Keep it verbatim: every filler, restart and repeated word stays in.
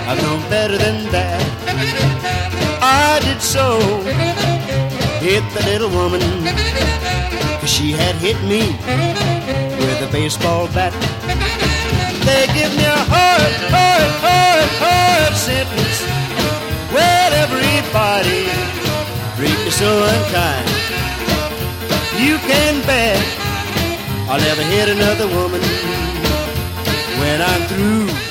I've known better than that. I did so hit the little woman, 'cause she had hit me with a baseball bat. They give me a hard, hard, hard, hard sentence. Well, everybody treat me so unkind. You can bet I'll never hit another woman when I'm through